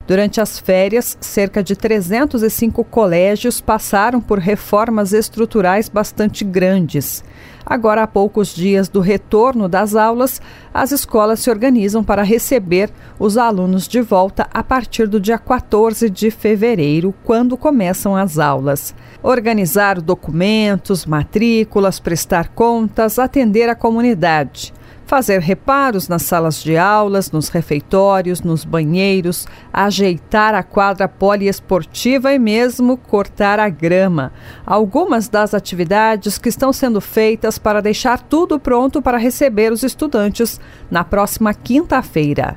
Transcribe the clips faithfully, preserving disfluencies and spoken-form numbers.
Durante as férias, cerca de trezentos e cinco colégios passaram por reformas estruturais bastante grandes. Agora, há poucos dias do retorno das aulas, as escolas se organizam para receber os alunos de volta a partir do dia quatorze de fevereiro, quando começam as aulas. Organizar documentos, matrículas, prestar contas, atender a comunidade. Fazer reparos nas salas de aulas, nos refeitórios, nos banheiros, ajeitar a quadra poliesportiva e mesmo cortar a grama. Algumas das atividades que estão sendo feitas para deixar tudo pronto para receber os estudantes na próxima quinta-feira.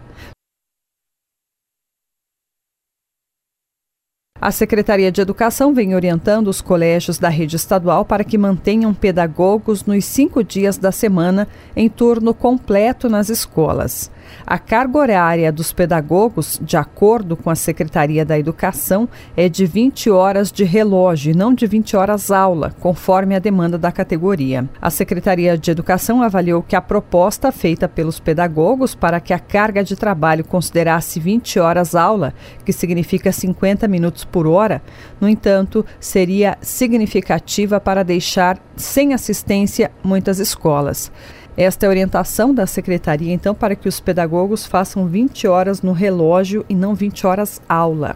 A Secretaria de Educação vem orientando os colégios da rede estadual para que mantenham pedagogos nos cinco dias da semana em turno completo nas escolas. A carga horária dos pedagogos, de acordo com a Secretaria da Educação, é de vinte horas de relógio e não de vinte horas aula, conforme a demanda da categoria. A Secretaria de Educação avaliou que a proposta feita pelos pedagogos para que a carga de trabalho considerasse vinte horas aula, que significa cinquenta minutos por hora, no entanto, seria significativa para deixar sem assistência muitas escolas. Esta é a orientação da Secretaria, então, para que os pedagogos façam vinte horas no relógio e não vinte horas aula.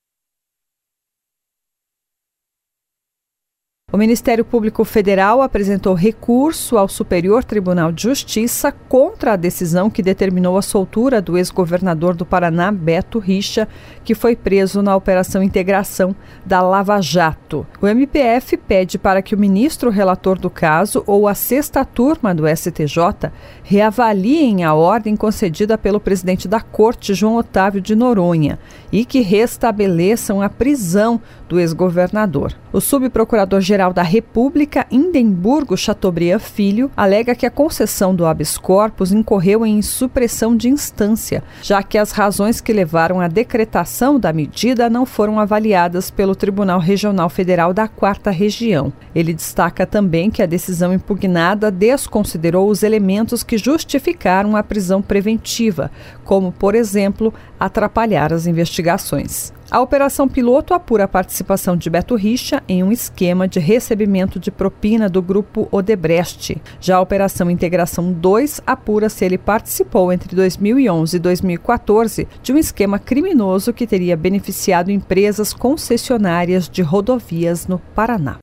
O Ministério Público Federal apresentou recurso ao Superior Tribunal de Justiça contra a decisão que determinou a soltura do ex-governador do Paraná, Beto Richa, que foi preso na Operação Integração da Lava Jato. O M P F pede para que o ministro relator do caso ou a sexta turma do S T J reavaliem a ordem concedida pelo presidente da Corte, João Otávio de Noronha, e que restabeleçam a prisão do ex-governador. O subprocurador-geral da República, Indemburgo Chateaubriand Filho, alega que a concessão do habeas corpus incorreu em supressão de instância, já que as razões que levaram à decretação da medida não foram avaliadas pelo Tribunal Regional Federal da Quarta Região. Ele destaca também que a decisão impugnada desconsiderou os elementos que justificaram a prisão preventiva, como, por exemplo, atrapalhar as investigações. A Operação Piloto apura a participação de Beto Richa em um esquema de recebimento de propina do grupo Odebrecht. Já a Operação Integração dois apura se ele participou entre dois mil e onze e dois mil e quatorze de um esquema criminoso que teria beneficiado empresas concessionárias de rodovias no Paraná.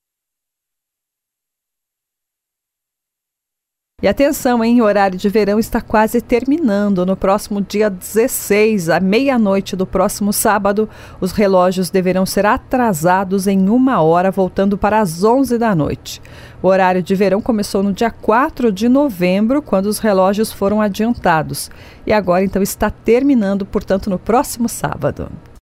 E atenção, hein? O horário de verão está quase terminando. No próximo dia dezesseis, à meia-noite do próximo sábado, os relógios deverão ser atrasados em uma hora, voltando para as onze da noite. O horário de verão começou no dia quatro de novembro, quando os relógios foram adiantados. E agora, então, está terminando, portanto, no próximo sábado.